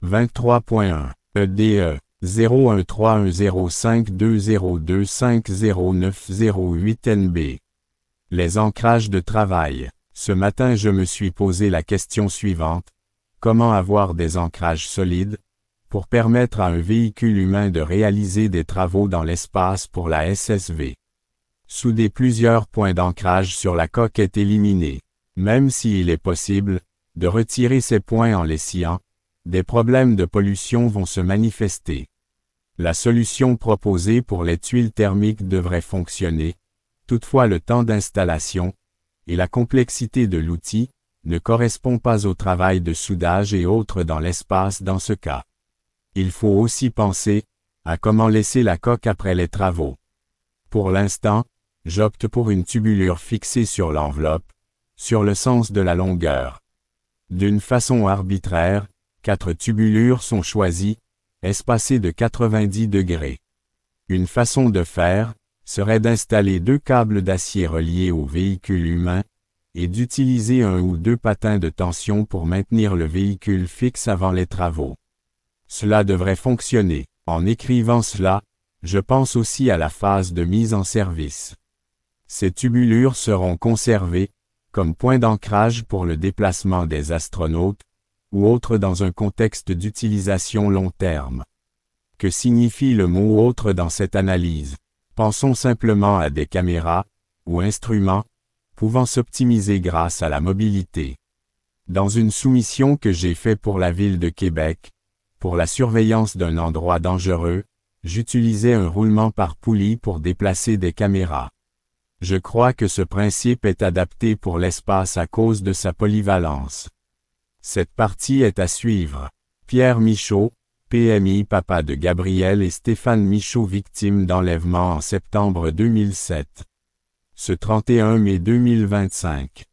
23.1 EDE 01310520250908 Les ancrages de travail. Ce matin je me suis posé la question suivante. Comment avoir des ancrages solides pour permettre à un véhicule humain de réaliser des travaux dans l'espace pour la SSV? Souder plusieurs points d'ancrage sur la coque est éliminé. Même s'il est possible de retirer ces points en les sciant, des problèmes de pollution vont se manifester. La solution proposée pour les tuiles thermiques devrait fonctionner. Toutefois le temps d'installation et la complexité de l'outil ne correspond pas au travail de soudage et autres dans l'espace dans ce cas. Il faut aussi penser à comment laisser la coque après les travaux. Pour l'instant, j'opte pour une tubulure fixée sur l'enveloppe, sur le sens de la longueur. D'une façon arbitraire, 4 tubulures sont choisies, espacées de 90 degrés. Une façon de faire serait d'installer 2 câbles d'acier reliés au véhicule humain et d'utiliser 1 ou 2 patins de tension pour maintenir le véhicule fixe avant les travaux. Cela devrait fonctionner. En écrivant cela, je pense aussi à la phase de mise en service. Ces tubulures seront conservées comme point d'ancrage pour le déplacement des astronautes ou autres dans un contexte d'utilisation long terme. Que signifie le mot « autre » dans cette analyse? Pensons simplement à des caméras ou instruments pouvant s'optimiser grâce à la mobilité. Dans une soumission que j'ai faite pour la ville de Québec, pour la surveillance d'un endroit dangereux, j'utilisais un roulement par poulie pour déplacer des caméras. Je crois que ce principe est adapté pour l'espace à cause de sa polyvalence. Cette partie est à suivre. Pierre Michaud, PMI papa de Gabriel et Stéphane Michaud victimes d'enlèvement en septembre 2007. Ce 31 mai 2025.